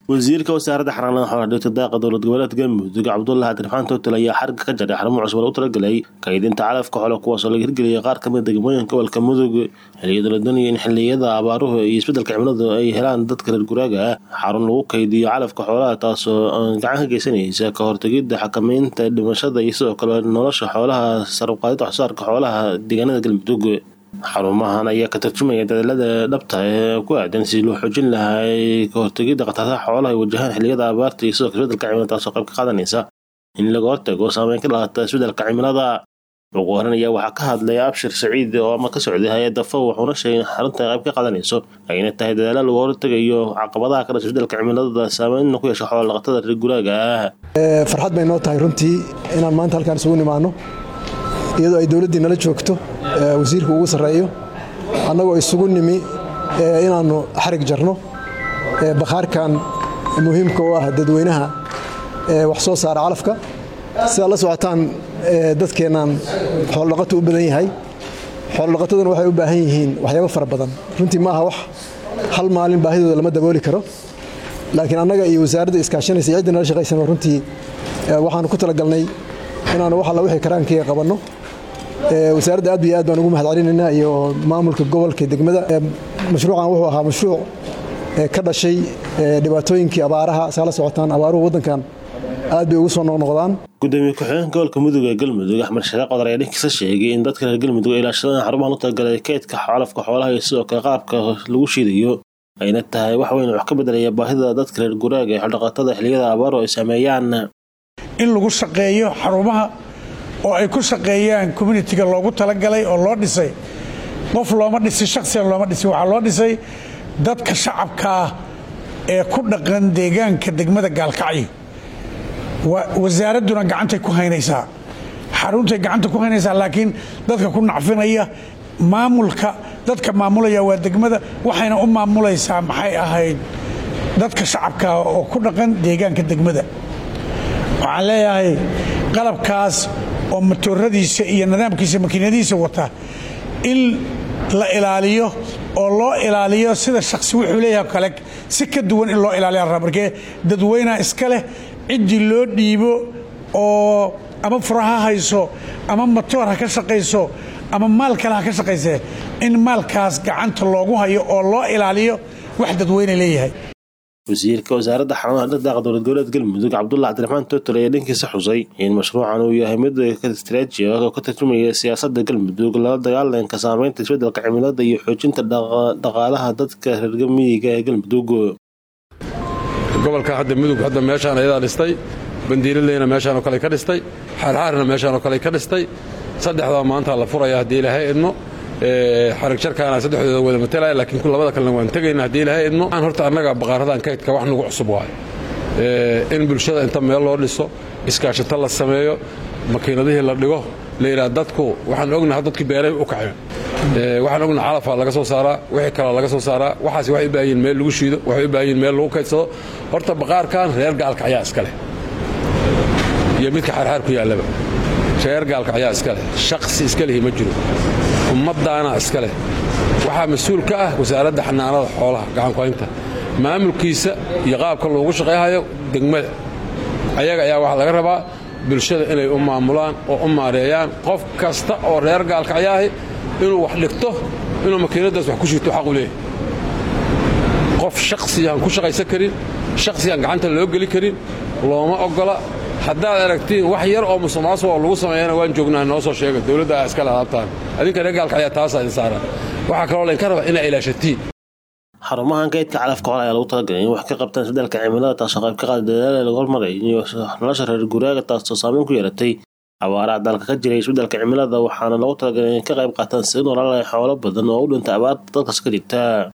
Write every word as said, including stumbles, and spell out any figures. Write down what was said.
wasiirka wasaaradda xanaanada xoolaha dhirta daaqa dowlad goboleedka Galmudug Cabdullaahi Cabdirxmaan Tootil ayaa xarga ka jaray xarumo cusub oo u talagalay kaydinta calafka xoolaha kuwaas oo laga hirgeliyay qaar ka mid ah degmooyinka gobolka Mudug xilliyada la doonayo in xilliyada abaaruhu iyo isbeddelka cimiladu ay helaan dadka reer guraaga ah xarun lagu kaydiyo calafka xoolaha taas oo gacan ka geysanaysa ka hortagida xakamaynta dhimashada iyo sidoo kale nolosha xoolaha sare u qaadida wax soo saarka xoolaha deegaanada Galmudug xarumahan ayaa ka tarjumaya dadaalada dhabta ah ee ku aadan si loo xoojin lahaa ka hortagida khataraha xoolaha ee wajahan xilliyada abaarta iyo sidoo kale isbeddelka cimilada taas oo qayb ka qaadanaysa in laga hortago saameyn ka dhalata isbeddelka cimilada ugu horeyn ayaa waxaa ka hadlay Abshir Saciid oo ama ka socday hay'adda F A O wuxuuna sheegay in xarunta qayb ka qaadanayso ayna tahay dadaalo lagu hortagayo caqabadaha ka dhashay isbeddelka cimilada saameyn ku yeesha xoolaha dhaqatada reer guraaga ah farxad bay noo tahay runtii inaan maanta halkaan isugu nimaano iyadoo ay dawladda nala joogto wasiirku ugu sareeyo annagoo isugu nimi inaanu xarig jarno bakhaarkan muhiimka u ah dadweynaha wax soo saar calafka sida la socotaan dadkeenan xoolo dhaqato u badan yahay xoolo dhaqataduna waxay u baahan yihiin waxyaabo fara badan runtii maaha wax hal maalin baahidooda lama dabooli karo laakiin annaga iyo wasaaradda iskaashanaysa cidda nala shaqaysana runtii waxaanu ku talagalnay inaanu wax alla wixii karaankiga qabanno wasaaradda aad iyo aad baan ugu mahadcelinaynaa iyo maamulka gobolka degmada mashruucan wuxuu ahaa mashruuc ka dhashay dhibaatooyinkii abaaraha saa la socotaan abaaruhu waddankan aad bay ugu soo noqnoqdaan gudoomiye ku-xigeenka gobolka Mudug ee Galmudug Axmed Shariiq Qodar ayaa dhankiisa sheegay in dadka reer Galmudug ay ilaashadaan xarumaha loo talagalay kaydka calafka xoolaha iyo sidoo kale qaabka lagu shiidayo ayna tahay wax weyn oo wax ka bedelaya baahida dadka reer guraaga ee xoolo dhaqatada xilliyada abaaruhu ay saameeyaan in lagu shaqeeyo xarumaha oo ay ku shaqeeyaan community-ga loogu talagalay oo loo dhisay qof looma dhisay shakhsiyan looma dhisay waxa loo dhisay dadka shacabka ah ee ku dhaqan deegaanka degmada Gaalkacyo wasaaraduna gacantay ku haynaysaa xaruntay gacanta ku haynaysaa laakiin dadka ku nacfinaya maamulka dadka maamulaya waa degmada waxayna u maamulaysaa maxay ahayd dadka shacabka oo ku dhaqan deegaanka degmada waxaan leeyahay qalabkaas oo matooradiisa iyo nidaamkiisa makiinadiisa wata in la ilaaliyo oo loo ilaaliyo sida shakhsi wuxuu leeyahay kale si ka duwan in loo ilaaliyo rabarkee dadweynaha iska leh cidii loo dhiibo oo ama furaha hayso ama matoor ha ka shaqayso ama maal kale ha ka shaqaysee in maalkaas gacanta loogu hayo oo loo ilaaliyo wax dadweyne leeyahay wasiirka wasaaradda xanaanada daaqa dowlad goboleedka Galmudug Cabdullaahi Cabdirxmaan Tootil ayaa dhankiisa xusay in mashruucan uu yahay mid istiraatiiji ah oo ka tarjumaya siyaasadda Galmudug la dagaalanka saameynta isbeddelka cimilada iyo xoojinta dhaqaalaha dadka reer miyiga ee Galmudug gobolka hadda Mudug hadda meeshaan ayada dhistay bandiiraleena meeshaan oo kale ka dhistay xarxaarna meeshaan oo kale ka dhistay saddexda maanta la furaya hadii ilaahay idmo ee xarig jarkaana saddexdooda wada matalay laakiin kullu labada kale waan tagaynaa hadii ilaahay idmo aan horta annaga baqaaradan kaydka wax nagu cusub waay ee in bulshada inta meel loo dhiso iskaashato la sameeyo makiinadihii la dhigo leeyahay dadku waxaan ognahay dadkii beeray u kacay ee waxaan ognahay calafa laga soo saaraa wixii kale laga soo saaraa waxaas waxay u baahan meel lagu shiido waxay u baahan meel lagu kaydsado horta baqaarkan reer gaalka ayaa iska leh iyo midka xarxaar ku yaalaba reer gaalka ayaa iska leh shakhsi iska leh ma jiro ummadaana iska leh waxa mas'uul ka ah wasaaradda xanaanada xoolaha gacan ku haynta maamulkiisa iyo qaabka loogu shaqeeyo degmada ayaga ayaa waxa laga rabaa bulshada inay u maamulaan oo u maareeyaan qof kasta oo reer gaalka ayaa inuu wax dhigto inuu makiinadaas wax ku shito xaq u leeyahay qof shakhsiyan ku shaqaysan karin shakhsiyan gacanta loo gali karin looma ogola haddaad aragtiin wax yar oo musuqmaasuq oo lagu sameeyana waan joognaa noo soo sheegay dawladda iska laabtaan adinka reer gaalka ayaa taas ay saaran waxa kale oo la ka rabaa in ay ilaashatiin xarumahan kaydka calafka xoolaha ayaa lagu talagalay in wax ka qabtaan isbeddelka cimilada taas oo qayb ka qaada dadaallada lagu horumariyo nolosha reer guraaga taas oo saameyn ku yeelatay abaaraha dalka ka jiray isbeddelka cimilada waxaana lagu talagalay in ka qayb qaataan si nolol xoolo badan oo u dhinta abaarta dalkaas ka jirta